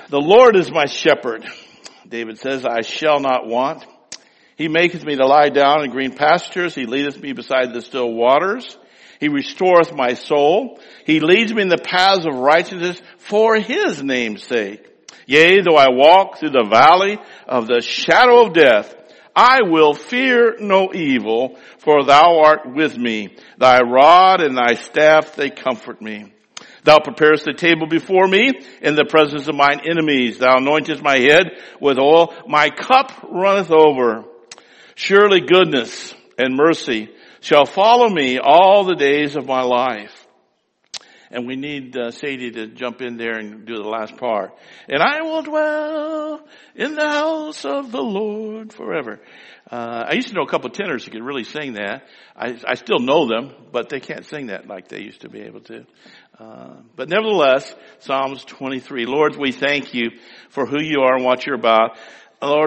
The Lord is my shepherd. David says, I shall not want. He maketh me to lie down in green pastures. He leadeth me beside the still waters. He restoreth my soul. He leads me in the paths of righteousness for his name's sake. Yea, though I walk through the valley of the shadow of death, I will fear no evil, for thou art with me. Thy rod and thy staff, they comfort me. Thou preparest the table before me in the presence of mine enemies. Thou anointest my head with oil. My cup runneth over. Surely goodness and mercy shall follow me all the days of my life. And we need Sadie to jump in there and do the last part. And I will dwell in the house of the Lord forever. I used to know a couple of tenors who could really sing that. I still know them, but they can't sing that like they used to be able to. But nevertheless, Psalms 23. Lord, we thank you for who you are and what you're about. Lord,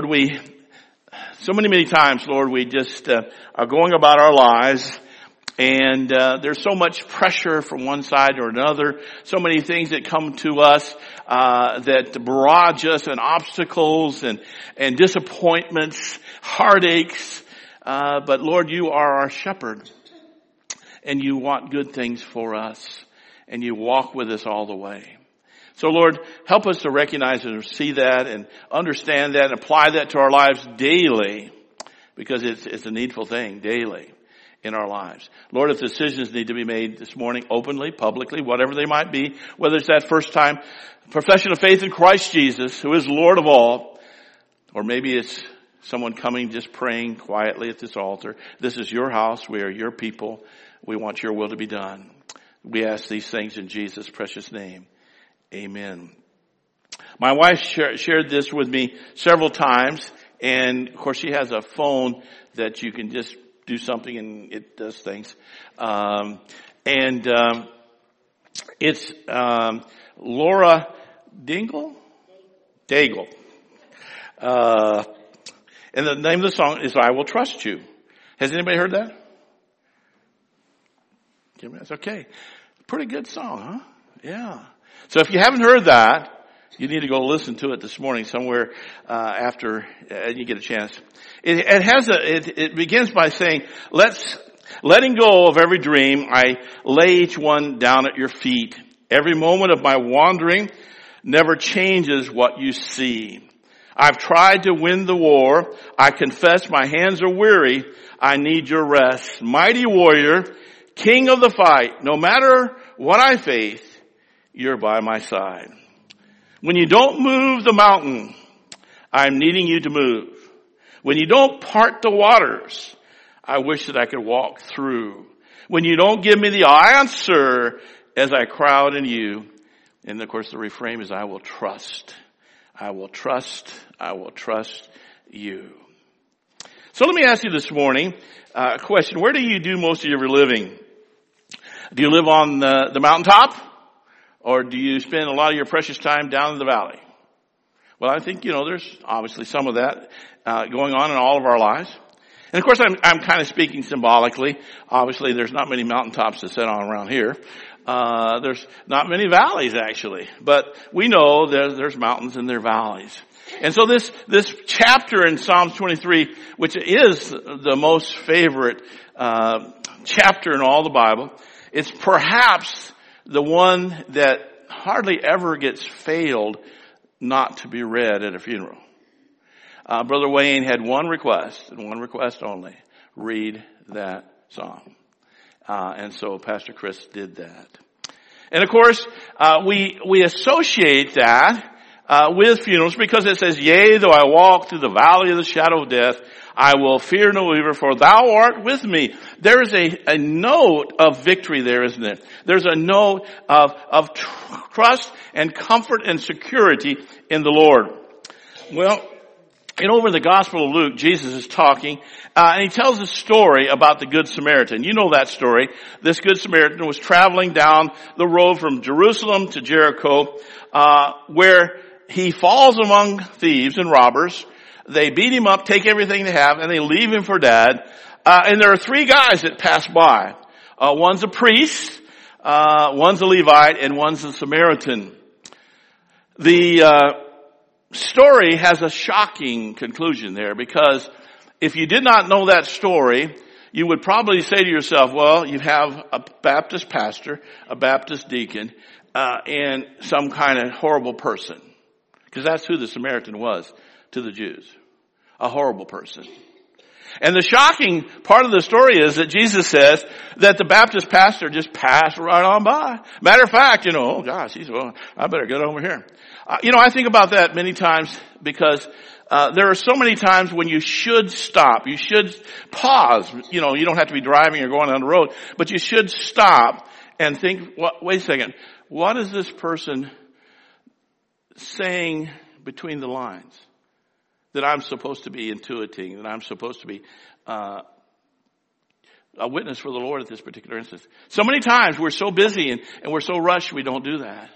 so many times, Lord, we just are going about our lives, and there's so much pressure from one side or another, so many things that come to us that barrage us, and obstacles and disappointments, heartaches. But Lord, you are our shepherd, and you want good things for us, and you walk with us all the way. So Lord, help us to recognize and see that and understand that and apply that to our lives daily, because it's a needful thing daily in our lives. Lord, if decisions need to be made this morning openly, publicly, whatever they might be, whether it's that first time profession of faith in Christ Jesus, who is Lord of all, or maybe it's someone coming just praying quietly at this altar. This is your house. We are your people. We want your will to be done. We ask these things in Jesus' precious name. Amen. My wife shared this with me several times, and of course she has a phone that you can just do something and it does things. It's Laura Daigle. And the name of the song is I Will Trust You. Has anybody heard that? That's okay. Pretty good song, huh? Yeah. So if you haven't heard that, you need to go listen to it this morning somewhere after you get a chance. It begins by saying, letting go of every dream, I lay each one down at your feet. Every moment of my wandering never changes what you see. I've tried to win the war. I confess my hands are weary. I need your rest. Mighty warrior, king of the fight, no matter what I face, you're by my side. When you don't move the mountain, I'm needing you to move. When you don't part the waters, I wish that I could walk through. When you don't give me the answer as I crowd in you. And of course the refrain is I will trust. I will trust. I will trust you. So let me ask you this morning a question. Where do you do most of your living? Do you live on the mountaintop? Or do you spend a lot of your precious time down in the valley? Well, I think, there's obviously some of that going on in all of our lives. And of course, I'm kind of speaking symbolically. Obviously, there's not many mountaintops to sit on around here. There's not many valleys, actually. But we know there's mountains and there are valleys. And so this chapter in Psalms 23, which is the most favorite chapter in all the Bible, it's perhaps the one that hardly ever gets failed not to be read at a funeral. Brother Wayne had one request, and one request only. Read that psalm. And so Pastor Chris did that. And of course, we associate that with funerals because it says, yea, though I walk through the valley of the shadow of death, I will fear no evil, for thou art with me. There is a note of victory there, isn't it? There's a note of trust and comfort and security in the Lord. Well, over the Gospel of Luke, Jesus is talking, and he tells a story about the Good Samaritan. You know that story. This Good Samaritan was traveling down the road from Jerusalem to Jericho, where he falls among thieves and robbers. They beat him up, take everything they have, and they leave him for dead. And there are three guys that pass by. One's a priest, one's a Levite, and one's a Samaritan. The story has a shocking conclusion there, because if you did not know that story, you would probably say to yourself, well, you have a Baptist pastor, a Baptist deacon, and some kind of horrible person. Because that's who the Samaritan was to the Jews. A horrible person. And the shocking part of the story is that Jesus says that the Baptist pastor just passed right on by. Matter of fact, oh gosh, I better get over here. I think about that many times, because there are so many times when you should stop. You should pause. You don't have to be driving or going on the road, but you should stop and think, wait a second, what is this person saying between the lines that I'm supposed to be intuiting, that I'm supposed to be a witness for the Lord at this particular instance? So many times we're so busy and we're so rushed we don't do that.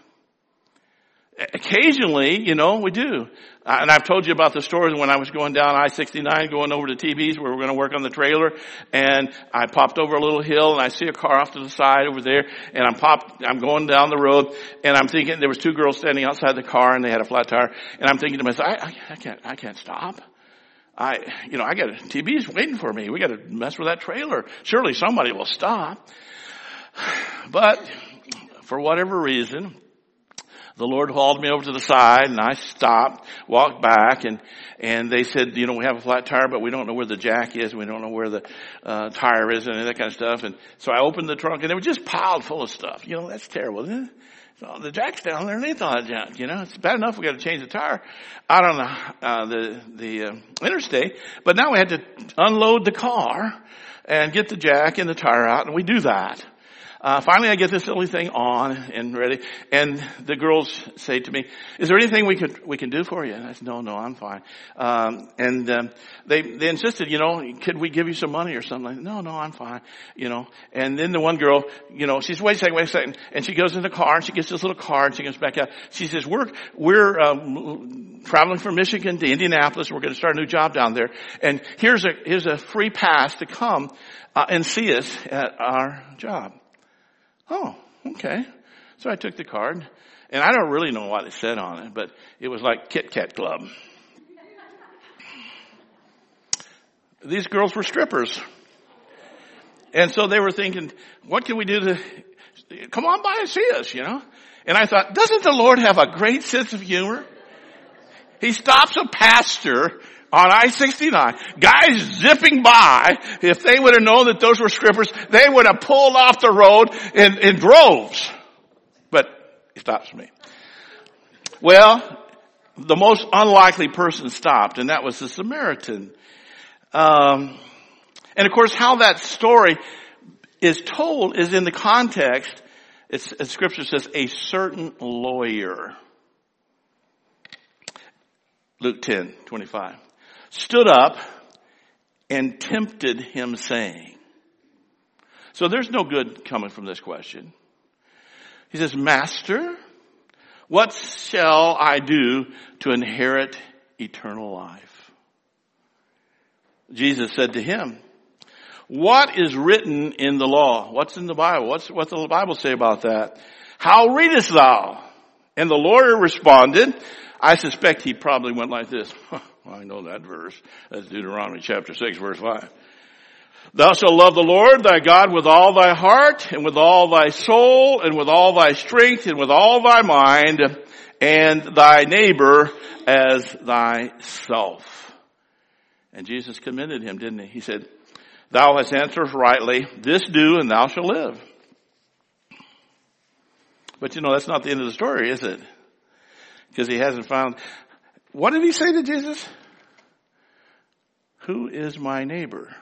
Occasionally, we do. And I've told you about the story when I was going down I-69, going over to TB's where we're going to work on the trailer. And I popped over a little hill and I see a car off to the side over there. And I'm going down the road and I'm thinking, there was two girls standing outside the car and they had a flat tire. And I'm thinking to myself, I can't stop. I got TB's waiting for me. We got to mess with that trailer. Surely somebody will stop. But for whatever reason, the Lord hauled me over to the side and I stopped, walked back, and they said, we have a flat tire, but we don't know where the jack is. We don't know where the tire is and that kind of stuff. And so I opened the trunk and it was just piled full of stuff. That's terrible, isn't it? So the jack's down there underneath all that junk, It's bad enough we got to change the tire out on the interstate, but now we had to unload the car and get the jack and the tire out, and we do that. Finally I get this silly thing on and ready, and the girls say to me, is there anything we can do for you? And I said, no, I'm fine. They insisted, could we give you some money or something? Like, no, I'm fine, And then the one girl, she says, wait a second. And she goes in the car and she gets this little card and she comes back out. She says, we're traveling from Michigan to Indianapolis. We're going to start a new job down there. And here's a free pass to come, and see us at our job. Oh, okay. So I took the card, and I don't really know what it said on it, but it was like Kit Kat Club. These girls were strippers. And so they were thinking, what can we do to come on by and see us, And I thought, doesn't the Lord have a great sense of humor? He stops a pastor on I-69, guys zipping by. If they would have known that those were strippers, they would have pulled off the road in droves. But he stops me. Well, the most unlikely person stopped, and that was the Samaritan. And of course, how that story is told is in the context. As Scripture says, a certain lawyer. Luke 10:25. Stood up and tempted him, saying. So there's no good coming from this question. He says, Master, what shall I do to inherit eternal life? Jesus said to him, what is written in the law? What's in the Bible? What does the Bible say about that? How readest thou? And the lawyer responded, I suspect he probably went like this. I know that verse. That's Deuteronomy chapter 6, verse 5. Thou shalt love the Lord thy God with all thy heart, and with all thy soul, and with all thy strength, and with all thy mind, and thy neighbor as thyself. And Jesus commended him, didn't he? He said, thou hast answered rightly, this do, and thou shalt live. But that's not the end of the story, is it? Because he hasn't found. What did he say to Jesus? Who is my neighbor?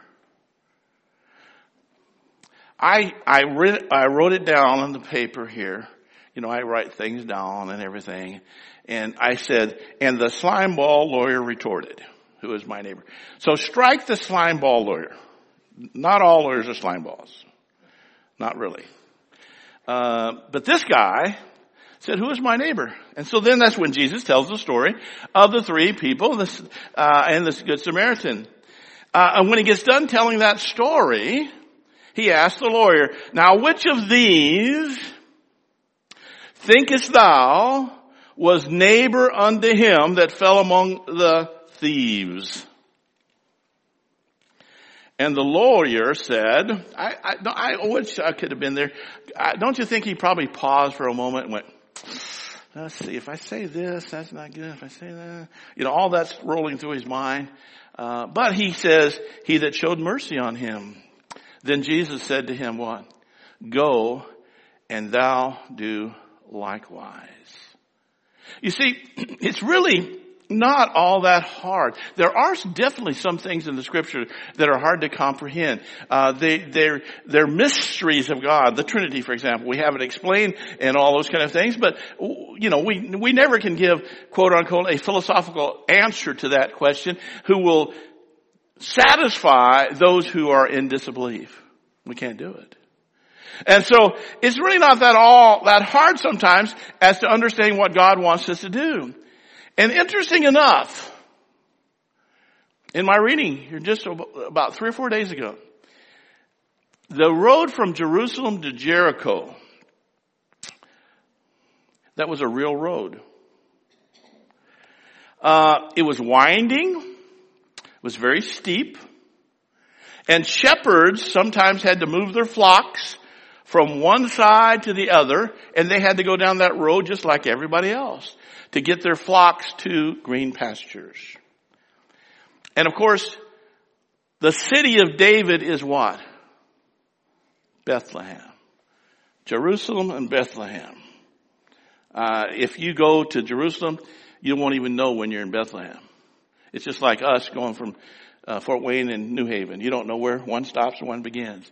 I wrote it down on the paper here. I write things down and everything. And I said, and the slimeball lawyer retorted, who is my neighbor? So strike the slimeball lawyer. Not all lawyers are slimeballs. Not really. But this guy said, who is my neighbor? And so then that's when Jesus tells the story of the three people and this Good Samaritan. And when he gets done telling that story, he asks the lawyer, now which of these thinkest thou was neighbor unto him that fell among the thieves. And the lawyer said, I wish I could have been there. Don't you think he probably paused for a moment and went, let's see, if I say this, that's not good. If I say that, all that's rolling through his mind. But he says, he that showed mercy on him. Then Jesus said to him, what? Go and thou do likewise. You see, it's really not all that hard. There are definitely some things in the scripture that are hard to comprehend. They're mysteries of God. The Trinity, for example, we have it explained and all those kind of things. But, we never can give, quote unquote, a philosophical answer to that question who will satisfy those who are in disbelief. We can't do it. And so it's really not that hard sometimes as to understanding what God wants us to do. And interesting enough, in my reading here just about 3 or 4 days ago, the road from Jerusalem to Jericho, that was a real road. It was winding, it was very steep, and shepherds sometimes had to move their flocks from one side to the other, and they had to go down that road just like everybody else to get their flocks to green pastures. And of course, the city of David is what? Bethlehem. Jerusalem and Bethlehem. If you go to Jerusalem, you won't even know when you're in Bethlehem. It's just like us going from Fort Wayne and New Haven. You don't know where one stops and one begins.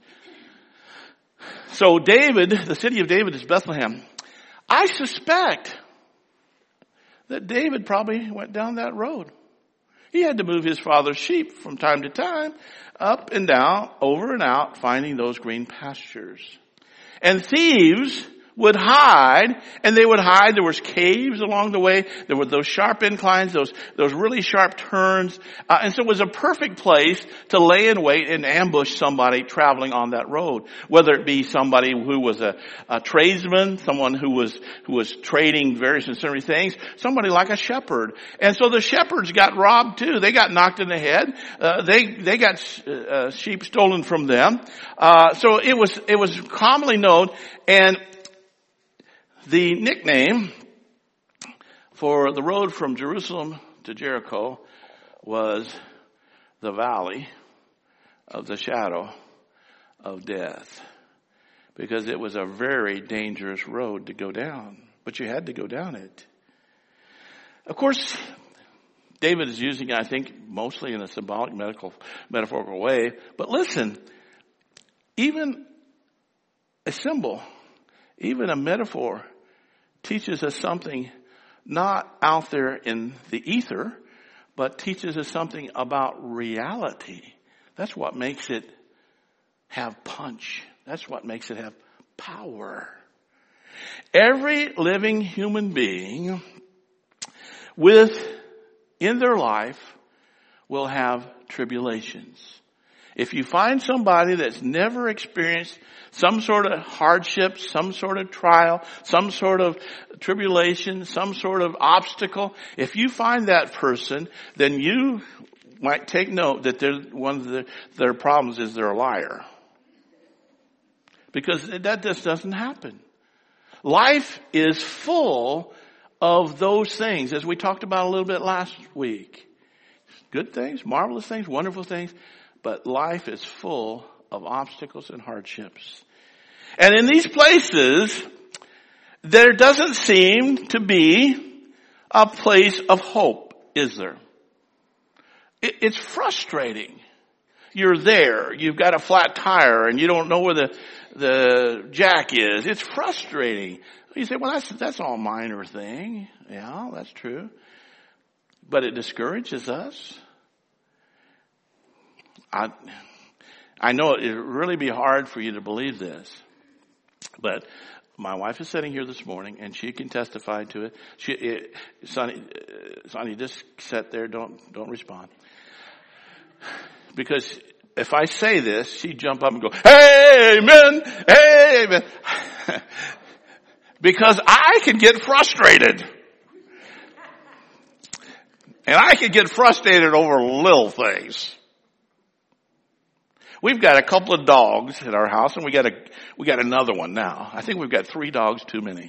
So David, the city of David is Bethlehem. I suspect that David probably went down that road. He had to move his father's sheep from time to time, up and down, over and out, finding those green pastures. And thieves would hide, and they would hide. There was caves along the way. There were those sharp inclines, those really sharp turns. And so it was a perfect place to lay in wait and ambush somebody traveling on that road. Whether it be somebody who was a tradesman, someone who was trading various and sundry things, somebody like a shepherd. And so the shepherds got robbed too. They got knocked in the head. They got sheep stolen from them. So it was commonly known, and the nickname for the road from Jerusalem to Jericho was the Valley of the Shadow of Death, because it was a very dangerous road to go down, but you had to go down it. Of course, David is using it, I think, mostly in a symbolic, metaphorical way. But listen, even a symbol, even a metaphor, teaches us something not out there in the ether, but teaches us something about reality. That's what makes it have punch. That's what makes it have power. Every living human being in their life will have tribulations. If you find somebody that's never experienced some sort of hardship, some sort of trial, some sort of tribulation, some sort of obstacle, if you find that person, then you might take note that one of their problems is they're a liar. Because that just doesn't happen. Life is full of those things, as we talked about a little bit last week. Good things, marvelous things, wonderful things. But life is full of obstacles and hardships. And in these places, there doesn't seem to be a place of hope, is there? It's frustrating. You're there, you've got a flat tire, and you don't know where the jack is. It's frustrating. You say, well, that's all minor thing. Yeah, that's true. But it discourages us. I know it would really be hard for you to believe this, but my wife is sitting here this morning, and she can testify to it. Sonny, just sit there. Don't respond. Because if I say this, she'd jump up and go, "Amen, amen," because I can get frustrated. And I could get frustrated over little things. We've got a couple of dogs at our house, and we got another one now. I think we've got 3 dogs too many.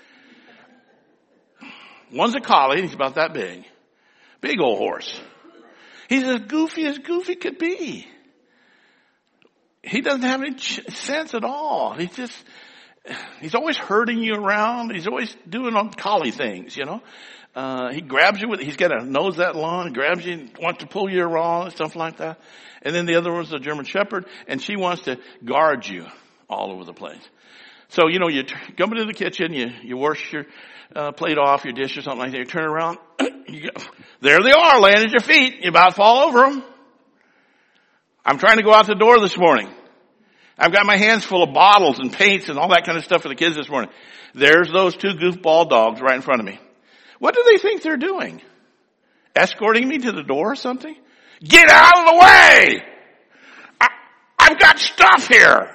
One's a collie, he's about that big. Big old horse. He's as goofy could be. He doesn't have any sense at all. He's always herding you around. He's always doing all collie things, you know. He grabs you he's got a nose that long, grabs you and wants to pull you around and stuff like that. And then the other one's a German Shepherd, and she wants to guard you all over the place. So, you know, you come into the kitchen, you wash your plate off, your dish or something like that, you turn around, there they are, laying at your feet. You about fall over them. I'm trying to go out the door this morning. I've got my hands full of bottles and paints and all that kind of stuff for the kids this morning. There's those 2 goofball dogs right in front of me. What do they think they're doing? Escorting me to the door or something? Get out of the way! I've got stuff here!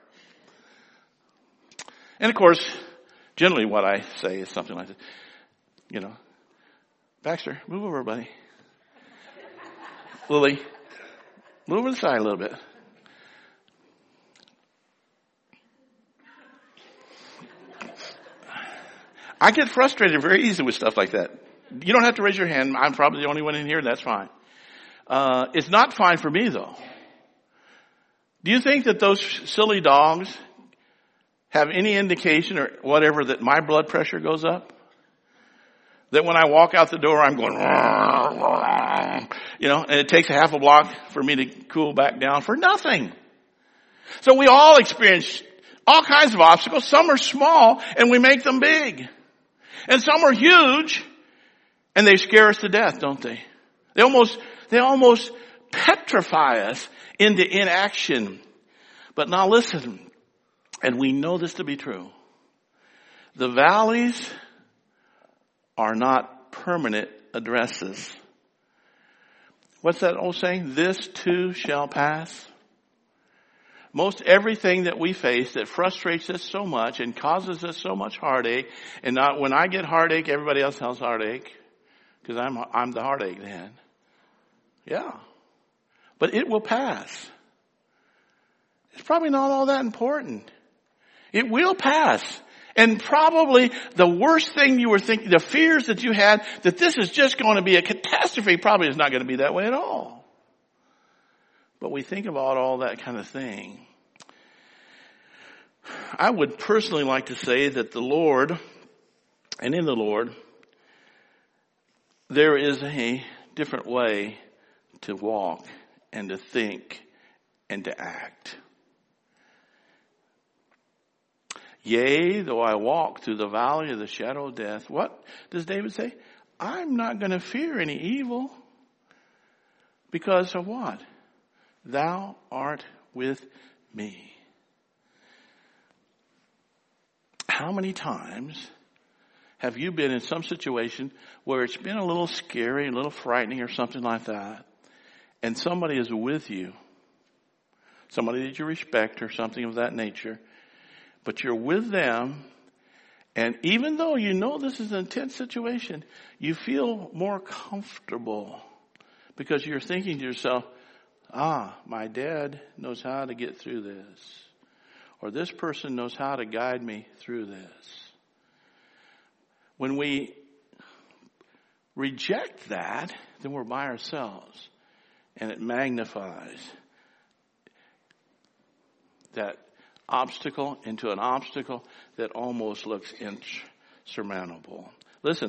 And of course, generally what I say is something like this. You know, Baxter, move over, buddy. Lily, move over to the side a little bit. I get frustrated very easily with stuff like that. You don't have to raise your hand. I'm probably the only one in here. That's fine. It's not fine for me, though. Do you think that those silly dogs have any indication or whatever that my blood pressure goes up? That when I walk out the door, I'm going, you know, and it takes a half a block for me to cool back down for nothing. So we all experience all kinds of obstacles. Some are small and we make them big. And some are huge and they scare us to death, don't they? They almost petrify us into inaction. But now listen, and we know this to be true. The valleys are not permanent addresses. What's that old saying? This too shall pass. Most everything that we face that frustrates us so much and causes us so much heartache, and not when I get heartache, everybody else has heartache, because I'm the heartache then. Yeah. But it will pass. It's probably not all that important. It will pass. And probably the worst thing you were thinking, the fears that you had, that this is just going to be a catastrophe, probably is not going to be that way at all. But we think about all that kind of thing. I would personally like to say that the Lord, and in the Lord, there is a different way to walk and to think and to act. Yea, though I walk through the valley of the shadow of death. What does David say? I'm not going to fear any evil. Because of what? Thou art with me. How many times have you been in some situation where it's been a little scary, a little frightening or something like that, and somebody is with you, somebody that you respect or something of that nature, but you're with them, and even though you know this is an intense situation, you feel more comfortable because you're thinking to yourself, my dad knows how to get through this. Or this person knows how to guide me through this. When we reject that, then we're by ourselves. And it magnifies that obstacle into an obstacle that almost looks insurmountable. Listen,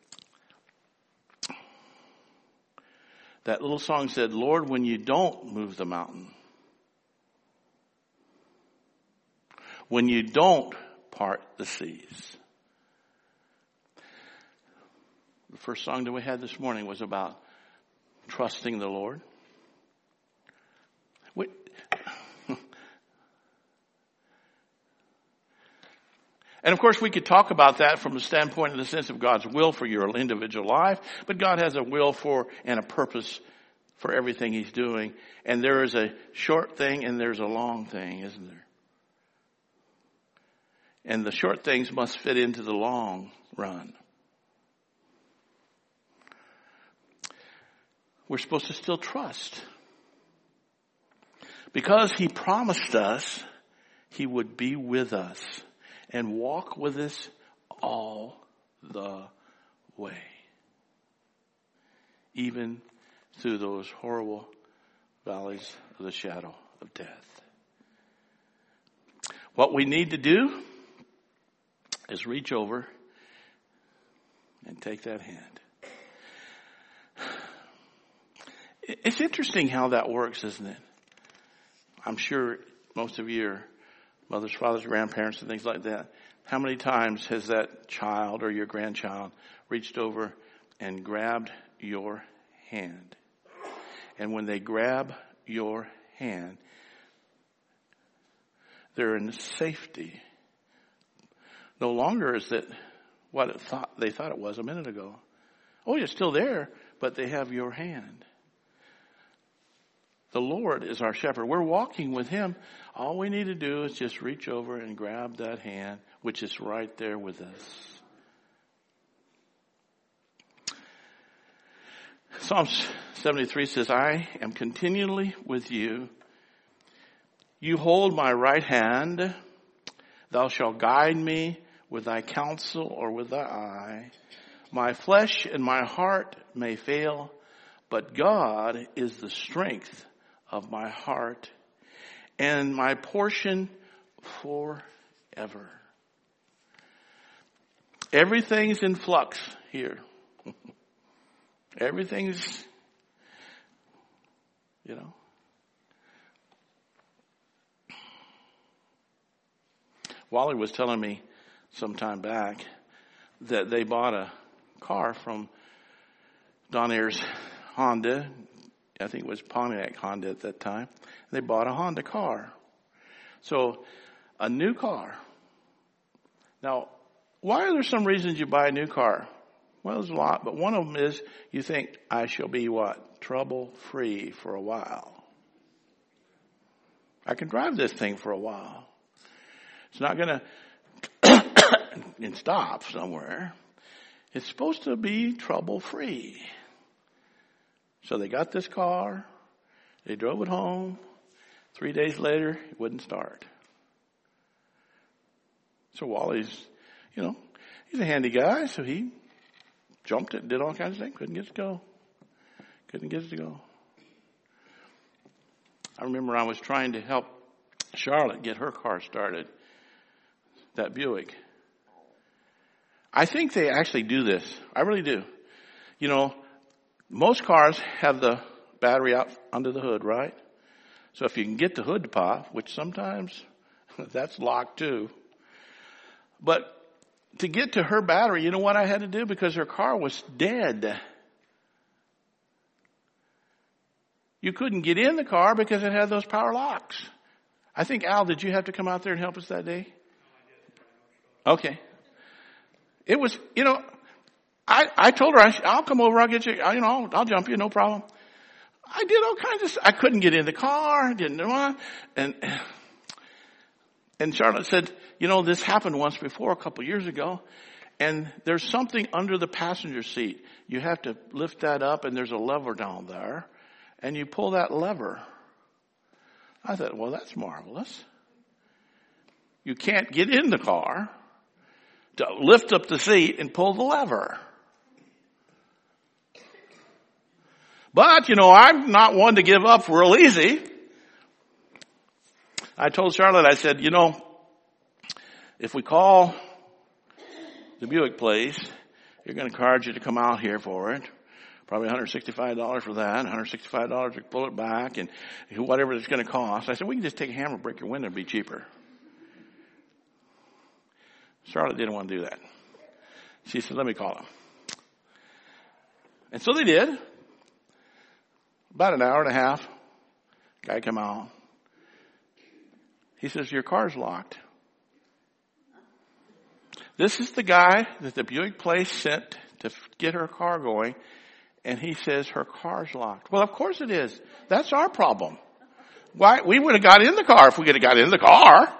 that little song said, Lord, when you don't move the mountain, when you don't part the seas. The first song that we had this morning was about trusting the Lord. And of course we could talk about that from the standpoint of the sense of God's will for your individual life, but God has a will for and a purpose for everything He's doing. And there is a short thing and there's a long thing, isn't there? And the short things must fit into the long run. we're supposed to still trust. Because he promised us he would be with us and walk with us all the way. Even through those horrible valleys of the shadow of death. What we need to do is reach over and take that hand. It's interesting how that works, isn't it? I'm sure most of you are mothers, fathers, grandparents, and things like that. How many times has that child or your grandchild reached over and grabbed your hand? And when they grab your hand, they're in safety. No longer is that what they thought it was a minute ago. Oh, you're still there, but they have your hand. The Lord is our shepherd. We're walking with him. All we need to do is just reach over and grab that hand, which is right there with us. Psalms 73 says, I am continually with you. You hold my right hand. Thou shalt guide me with thy counsel or with thy eye. My flesh and my heart may fail, but God is the strength of my heart and my portion forever. Everything's in flux here. Everything's, Wally was telling me some time back that they bought a car from Don Ayers Honda. I think it was Pontiac Honda at that time. They bought a Honda car. So, a new car. Now, why are there some reasons you buy a new car? Well, there's a lot, but one of them is you think, I shall be what? Trouble-free for a while. I can drive this thing for a while. It's not going to stop somewhere. It's supposed to be trouble-free. So they got this car. They drove it home. 3 days later, it wouldn't start. So Wally's, he's a handy guy, so he jumped it, did all kinds of things. Couldn't get it to go. I remember I was trying to help Charlotte get her car started. That Buick. I think they actually do this. I really do. Most cars have the battery out under the hood, right? So if you can get the hood to pop, which sometimes that's locked too. But to get to her battery, you know what I had to do? Because her car was dead. You couldn't get in the car because it had those power locks. I think, Al, did you have to come out there and help us that day? Okay. It was, I told her, I'll come over, I'll get you, I'll jump you, no problem. I did all kinds of stuff. I couldn't get in the car, didn't know. And Charlotte said, this happened once before, a couple years ago, and there's something under the passenger seat. You have to lift that up, and there's a lever down there, and you pull that lever. I thought, well, that's marvelous. You can't get in the car to lift up the seat and pull the lever. But, I'm not one to give up real easy. I told Charlotte, I said, if we call the Buick place, you're going to charge you to come out here for it. Probably $165 for that, $165 to pull it back, and whatever it's going to cost. I said, we can just take a hammer and break your window and be cheaper. Charlotte didn't want to do that. She said, let me call him. And so they did. About an hour and a half, guy come out. He says, your car's locked. This is the guy that the Buick place sent to get her car going, and he says her car's locked. Well, of course it is. That's our problem. Why? We would have got in the car if we could have got in the car.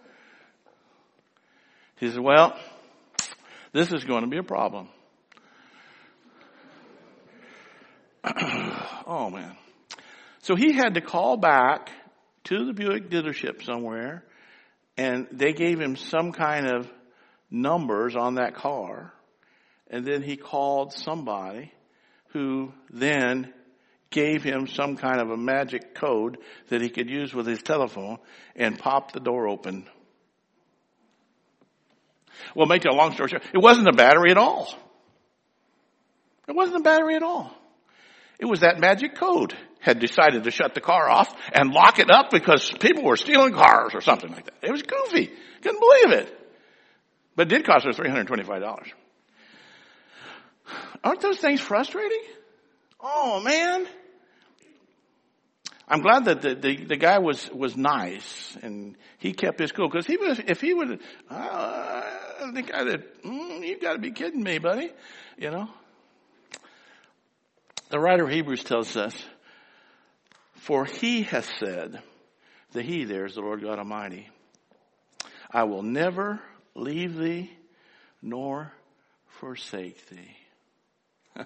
He said, well, this is going to be a problem. Oh, man. So he had to call back to the Buick dealership somewhere, and they gave him some kind of numbers on that car. And then he called somebody who then gave him some kind of a magic code that he could use with his telephone and pop the door open. Well, make a long story short, it wasn't a battery at all. It wasn't a battery at all. It was that magic code had decided to shut the car off and lock it up because people were stealing cars or something like that. It was goofy. Couldn't believe it. But it did cost us $325. Aren't those things frustrating? Oh, man. I'm glad that the guy was nice and he kept his cool, because if he would, I think I'd have, you got to be kidding me, buddy. You know. The writer of Hebrews tells us, for he has said, the he there is the Lord God Almighty, I will never leave thee nor forsake thee.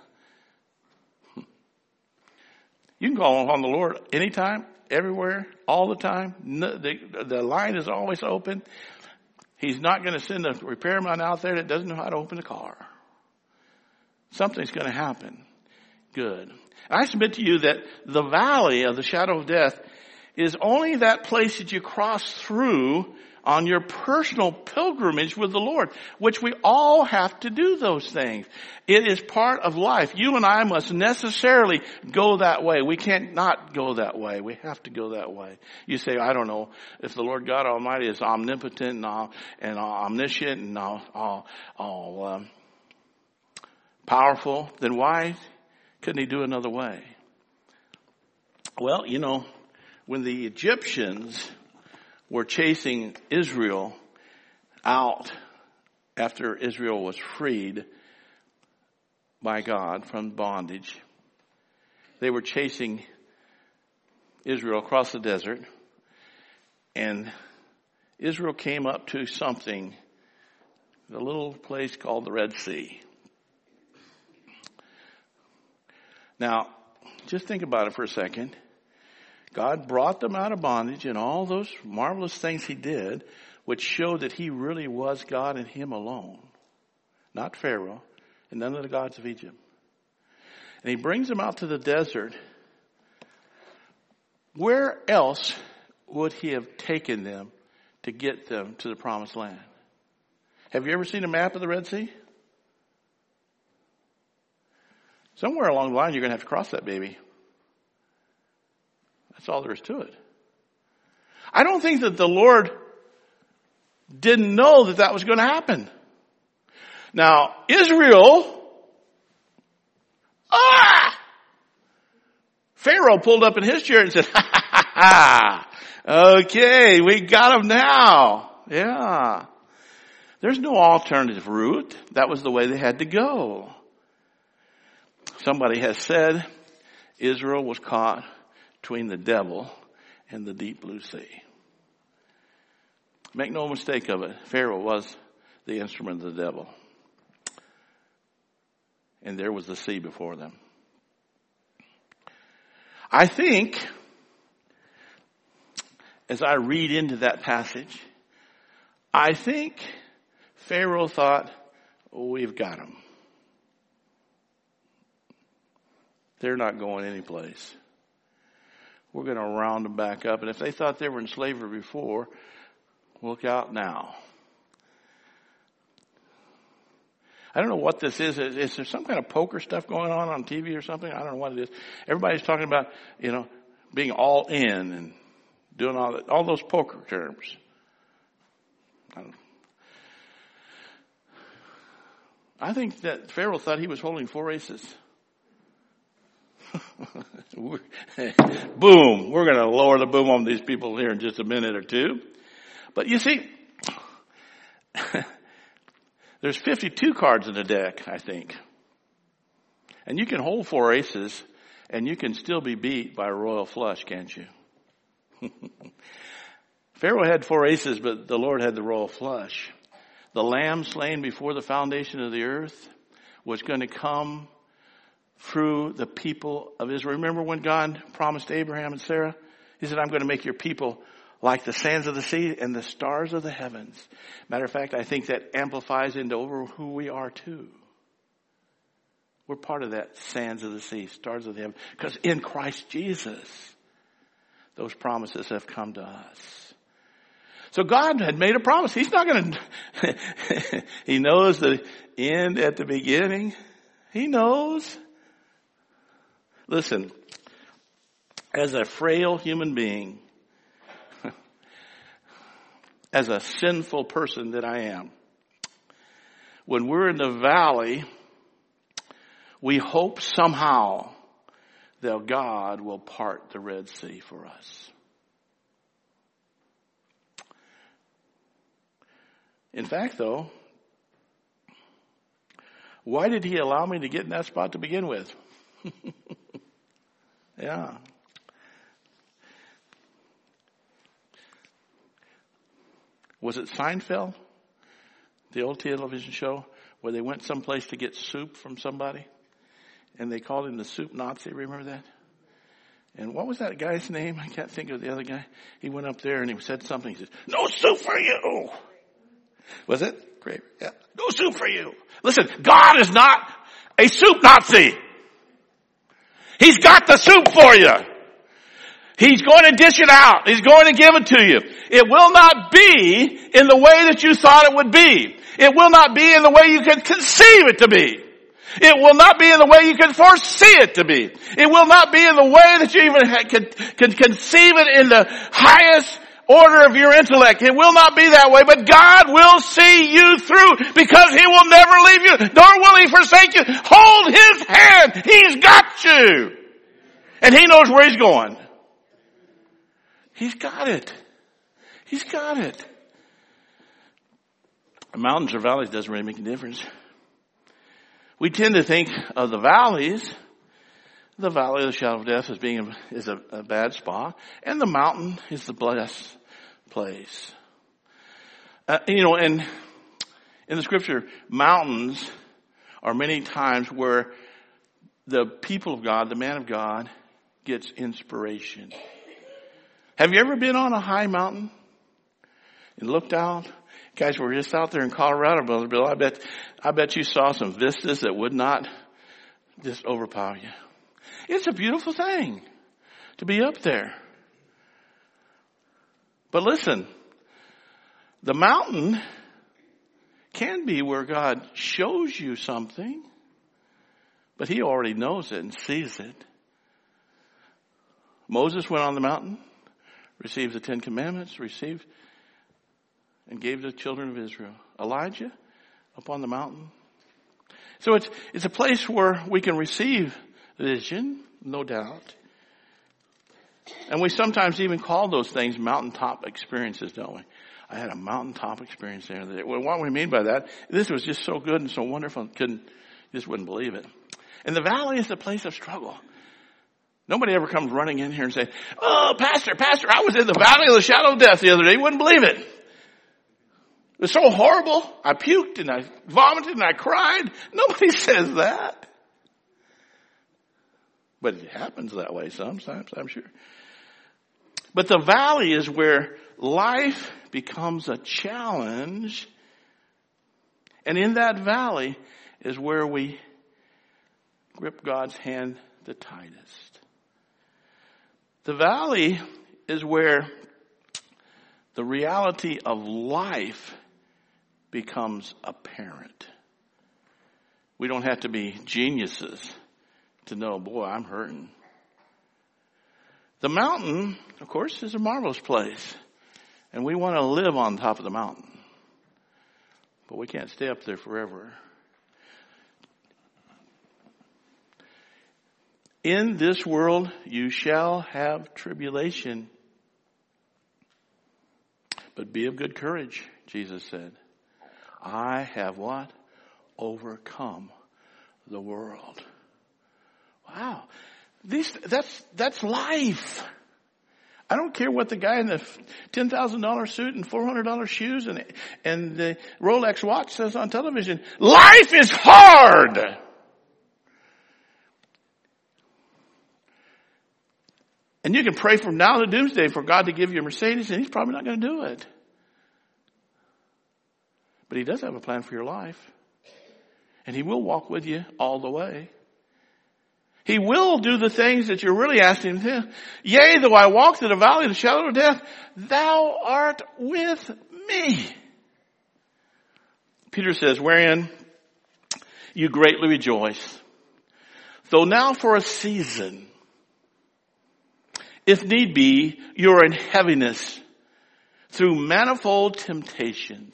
You can call upon the Lord anytime, everywhere, all the time. The line is always open. He's not going to send a repairman out there that doesn't know how to open a car. Something's going to happen. Good. I submit to you that the valley of the shadow of death is only that place that you cross through on your personal pilgrimage with the Lord, which we all have to do those things. It is part of life. You and I must necessarily go that way. We can't not go that way. We have to go that way. You say, I don't know, if the Lord God Almighty is omnipotent and omniscient and all powerful, then why couldn't he do another way? Well, you know, when the Egyptians were chasing Israel out after Israel was freed by God from bondage, they were chasing Israel across the desert, and Israel came up to something, a little place called the Red Sea. Now, just think about it for a second. God brought them out of bondage and all those marvelous things he did, which showed that he really was God and him alone, not Pharaoh and none of the gods of Egypt. And he brings them out to the desert. Where else would he have taken them to get them to the promised land? Have you ever seen a map of the Red Sea? Somewhere along the line, you're going to have to cross that baby. That's all there is to it. I don't think that the Lord didn't know that that was going to happen. Now, Israel, Pharaoh pulled up in his chair and said, okay, we got him now. Yeah. There's no alternative route. That was the way they had to go. Somebody has said Israel was caught between the devil and the deep blue sea. Make no mistake of it, Pharaoh was the instrument of the devil. And there was the sea before them. I think, as I read into that passage, I think Pharaoh thought, we've got them. They're not going anyplace. We're going to round them back up. And if they thought they were in slavery before, look out now. I don't know what this is. Is there some kind of poker stuff going on TV or something? I don't know what it is. Everybody's talking about, being all in and doing all those poker terms. I think that Pharaoh thought he was holding 4 aces. Boom. We're going to lower the boom on these people here in just a minute or two. But you see, there's 52 cards in the deck, I think. And you can hold 4 aces and you can still be beat by a royal flush, can't you? Pharaoh had 4 aces, but the Lord had the royal flush. The lamb slain before the foundation of the earth was going to come through the people of Israel. Remember when God promised Abraham and Sarah? He said, I'm going to make your people like the sands of the sea and the stars of the heavens. Matter of fact, I think that amplifies into over who we are too. We're part of that sands of the sea, stars of the heavens. Because in Christ Jesus, those promises have come to us. So God had made a promise. He's not going to, He knows the end at the beginning. He knows. Listen, as a frail human being, as a sinful person that I am, when we're in the valley, we hope somehow that God will part the Red Sea for us. In fact, though, why did He allow me to get in that spot to begin with? Yeah. Was it Seinfeld, the old television show, where they went someplace to get soup from somebody? And they called him the soup Nazi, remember that? And what was that guy's name? I can't think of the other guy. He went up there and he said something. He said, no soup for you. Was it? Great. Yeah. No soup for you. Listen, God is not a soup Nazi. He's got the soup for you. He's going to dish it out. He's going to give it to you. It will not be in the way that you thought it would be. It will not be in the way you can conceive it to be. It will not be in the way you can foresee it to be. It will not be in the way that you even can conceive it in the highest order of your intellect. It will not be that way, but God will see you through because He will never leave you, nor will He forsake you. Hold His hand. He's got you. And He knows where He's going. He's got it. He's got it. Mountains or valleys doesn't really make a difference. We tend to think of the valleys, the valley of the shadow of death as being a bad spot, and the mountain is the blessed place. And in the scripture, mountains are many times where the people of God, the man of God, gets inspiration. Have you ever been on a high mountain and looked out? Guys, we're just out there in Colorado, Brother Bill. I bet you saw some vistas that would not just overpower you. It's a beautiful thing to be up there. But listen, the mountain can be where God shows you something, but He already knows it and sees it. Moses went on the mountain, received the 10 Commandments, and gave the children of Israel. Elijah up on the mountain. So it's a place where we can receive vision, no doubt. And we sometimes even call those things mountaintop experiences, don't we? I had a mountaintop experience there. Well, what we mean by that, this was just so good and so wonderful, just wouldn't believe it. And the valley is a place of struggle. Nobody ever comes running in here and say, oh, Pastor, I was in the valley of the shadow of death the other day. You wouldn't believe it. It was so horrible. I puked and I vomited and I cried. Nobody says that. But it happens that way sometimes, I'm sure. But the valley is where life becomes a challenge. And in that valley is where we grip God's hand the tightest. The valley is where the reality of life becomes apparent. We don't have to be geniuses to know, boy, I'm hurting. The mountain, of course, is a marvelous place. And we want to live on top of the mountain. But we can't stay up there forever. In this world you shall have tribulation. But be of good courage, Jesus said. I have what? Overcome the world. Wow. That's life. I don't care what the guy in the $10,000 suit and $400 shoes and the Rolex watch says on television. Life is hard. And you can pray from now to doomsday for God to give you a Mercedes, and he's probably not going to do it. But he does have a plan for your life. And he will walk with you all the way. He will do the things that you're really asking him to do. Yea, though I walk through the valley of the shadow of death, thou art with me. Peter says, wherein you greatly rejoice, though now for a season, if need be, you are in heaviness through manifold temptations,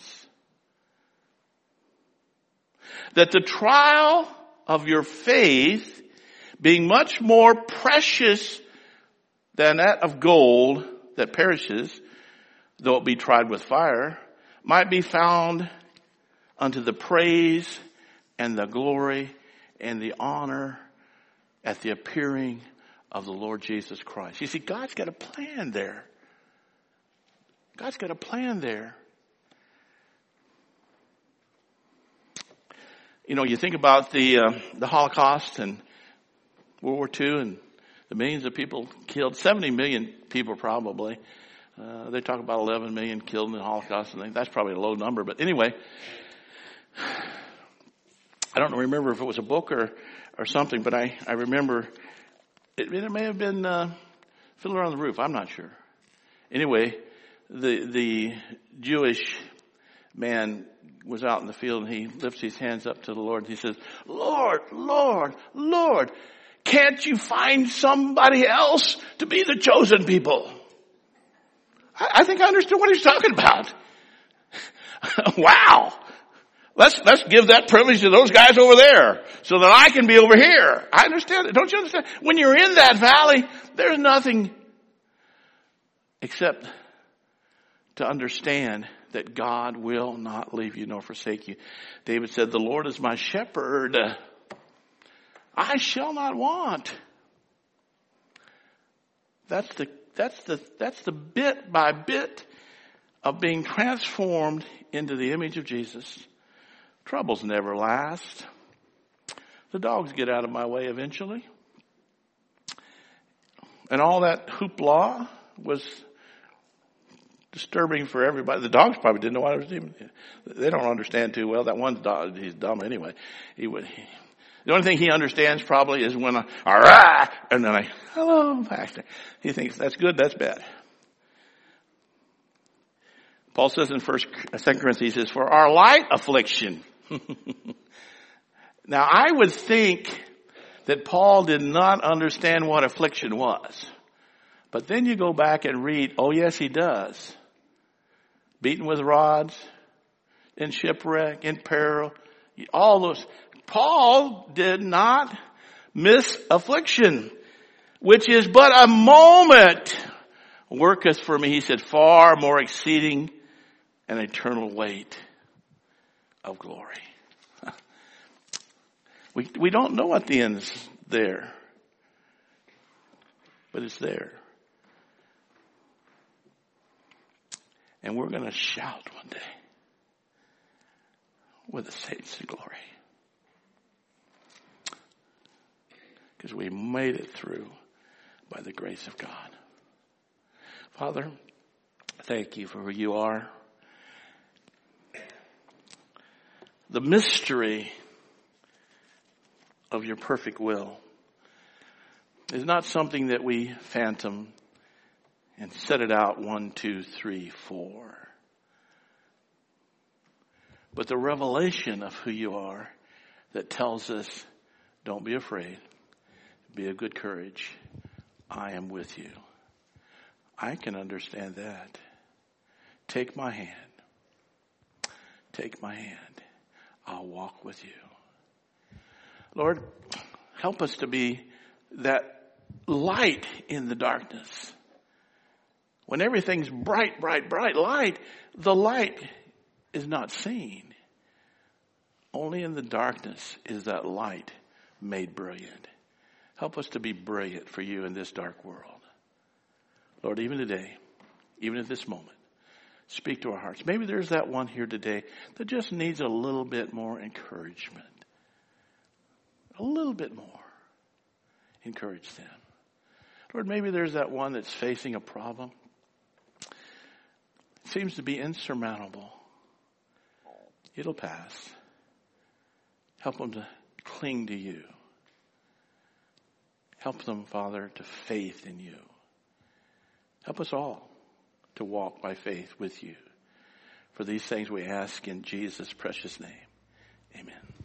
that the trial of your faith, being much more precious than that of gold that perishes, though it be tried with fire, might be found unto the praise and the glory and the honor at the appearing of the Lord Jesus Christ. You see, God's got a plan there. God's got a plan there. You know, you think about the Holocaust and World War II and the millions of people killed, 70 million people probably. They talk about 11 million killed in the Holocaust, and that's probably a low number. But anyway, I don't remember if it was a book or something, but I remember it may have been Fiddler on the Roof. I'm not sure. Anyway, the Jewish man was out in the field, and he lifts his hands up to the Lord, and he says, Lord, Lord, Lord, can't you find somebody else to be the chosen people? I think I understood what he's talking about. Wow. Let's give that privilege to those guys over there so that I can be over here. I understand it. Don't you understand? When you're in that valley, there's nothing except to understand that God will not leave you nor forsake you. David said, the Lord is my shepherd. I shall not want. That's the bit by bit of being transformed into the image of Jesus. Troubles never last. The dogs get out of my way eventually. And all that hoopla was disturbing for everybody. The dogs probably didn't know what I was doing. They don't understand too well. That one dog, he's dumb anyway. The only thing he understands probably is when and then hello, Pastor. He thinks that's good, that's bad. Paul says in 2 Corinthians, he says, for our light affliction. Now I would think that Paul did not understand what affliction was. But then you go back and read, oh yes he does. Beaten with rods, in shipwreck, in peril, all those. Paul did not miss affliction, which is but a moment, worketh for me, he said, far more exceeding an eternal weight of glory. We don't know at the end is there, but it's there. And we're going to shout one day with the saints in glory. Because we made it through by the grace of God. Father, thank you for who you are. The mystery of your perfect will is not something that we phantom and set it out 1, 2, 3, 4. But the revelation of who you are that tells us, don't be afraid. Be of good courage. I am with you. I can understand that. Take my hand. Take my hand. I'll walk with you. Lord, help us to be that light in the darkness. When everything's bright, bright, bright light, the light is not seen. Only in the darkness is that light made brilliant. Help us to be brilliant for you in this dark world. Lord, even today, even at this moment, speak to our hearts. Maybe there's that one here today that just needs a little bit more encouragement. A little bit more. Encourage them. Lord, maybe there's that one that's facing a problem. It seems to be insurmountable. It'll pass. Help them to cling to you. Help them, Father, to faith in you. Help us all to walk by faith with you. For these things we ask in Jesus' precious name. Amen.